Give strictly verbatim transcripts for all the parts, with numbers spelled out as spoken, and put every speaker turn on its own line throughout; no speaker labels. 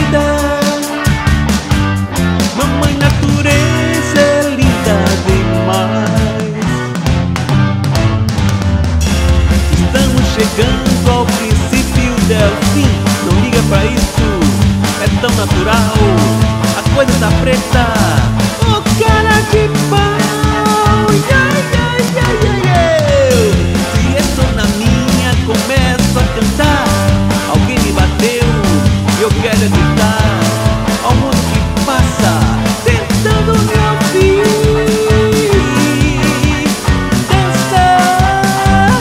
vida. Mamãe natureza é linda demais. Estamos chegando ao princípio del fim. Não liga pra isso, é tão natural. A coisa tá preta, oh cara de pau. Yeah, yeah, yeah, yeah, yeah. Se eu tô na minha, começo a cantar. Alguém me bateu e eu quero gritar ao mundo que passa, tentando me ouvir. Dançar.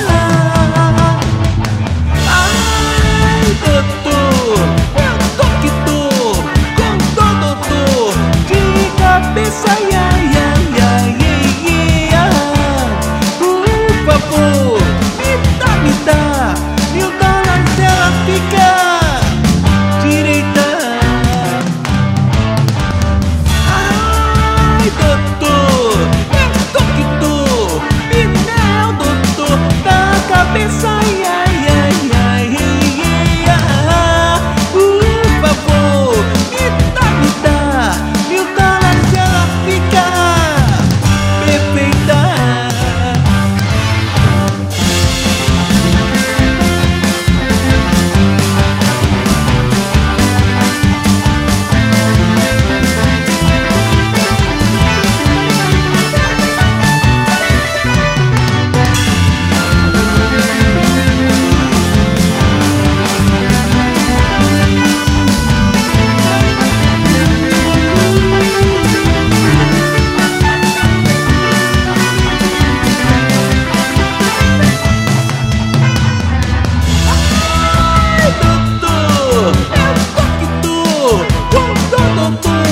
Ai, doutor, eu tô que tô com dor, doutor, de cabeça. Ai, ai, ai, ai, ai. Por favor, me dá, me dá mil dólares, ela fica direita. Ai, doutor, eu tô que tô, Pinel, doutor, da cabeça. Ai, ai, ai, ai, ai, ai. Por favor, me dá, me dá mil dólares, ela fica perfeita. Doutor, eu tô que tô com dor, doutor.